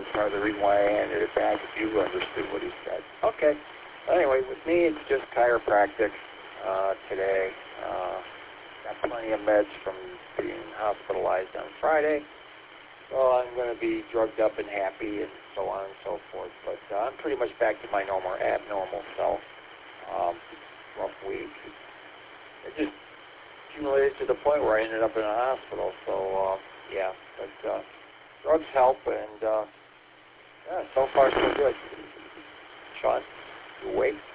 was part of the reason why I handed it back, if you understood what he said. Okay. Anyway, with me, it's just chiropractic today. Got plenty of meds from being hospitalized on Friday. So I'm going to be drugged up and happy and so on and so forth. But I'm pretty much back to my abnormal self. Rough week. It just accumulated to the point where I ended up in a hospital. So, yeah. But drugs help, and yeah, so far so good. Sean, you awake?